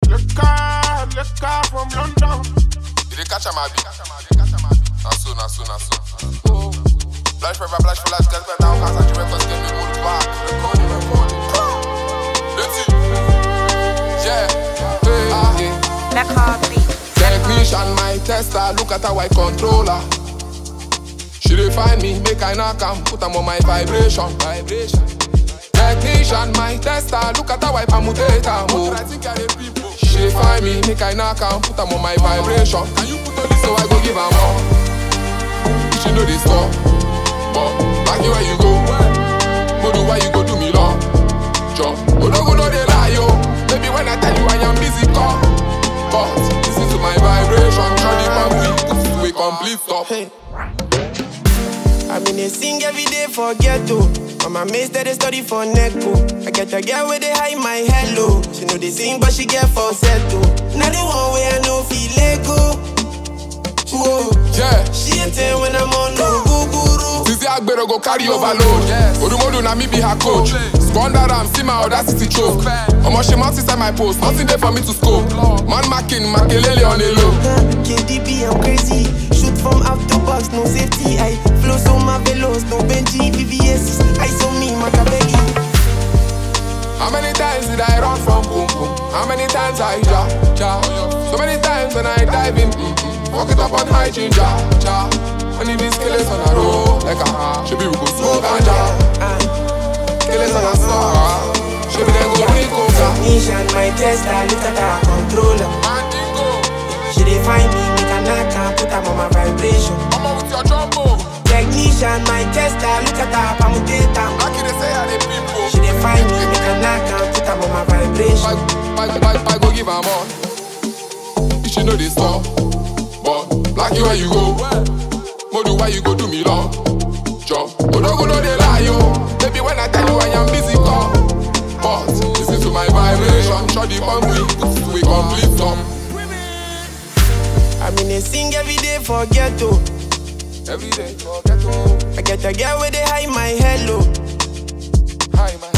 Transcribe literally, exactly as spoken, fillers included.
Le car, le car from London. Did they catch a mabi? Naso, naso, naso. Oh. Flash forever, flash for life, get better. Cause I do records, get me hold back. Record it, record it. Let's see. Yeah. Hey, ah. Le copy. Technician, my tester, look at how I controller. She dey find me, make I knock am, put am on my vibration. Vibration. Technician, my tester, look at how I permutate am. Oh. She dey find me, make I knock am, put am on my vibration. Can you put on this so I go give am more? She know this stuff, but back you where you go. Modu why you go do me long? Jump, Odogo no dey lie yo. Baby when I tell you I am busy, come. But listen to my vibration, try the bamboo, this is a complete stop. Hey. I'm in a sing every day for ghetto. Mama mates that they study for Neko. I get a girl where they hide my hello. She know they sing but she get falsetto. Now the one way I know feel Lego. Whoa. Yeah. She ain't ten when I'm on no guru. Sisi Agbero go carry overload. Odumodu na me be her coach. Squander am, see my audacity choke. Omo she mount inside my post, nothing there for me to scope. Man marking, Makelele on a low. K D B, I'm crazy. Shoot from out the box, no safety. I flow so marvelous, no Benji, V V S. I saw me, Macabegi. How many times did I run from boom boom? How many times I ja ja? So many times when I dive in, mm-hmm. Walk it up on high ginger, ja. I need these killers on a roll, like a ha. Should be we go smoke and ja. Killers on a saw. Should be then go Rico. Technician, my tester, look at her controller. She dey find me, make a knock and put her on my vibration. Come on with your jumbo. Technician, my tester, look at her permutate am. Like they say are the people. She dey find me, make a knock and put her on my vibration. I, I, I, I go give her more. You should know this stuff. But like you where you go. Modu why you go do me long? Jump. Odogo no dey lie yo. Baby when I tell you I am busy come. But listen to my vibration. Shut the bamboo, this is a complete stop. I'm in a sing every day for ghetto. Every day for ghetto. I get a girl where they hide my hello. Hi, my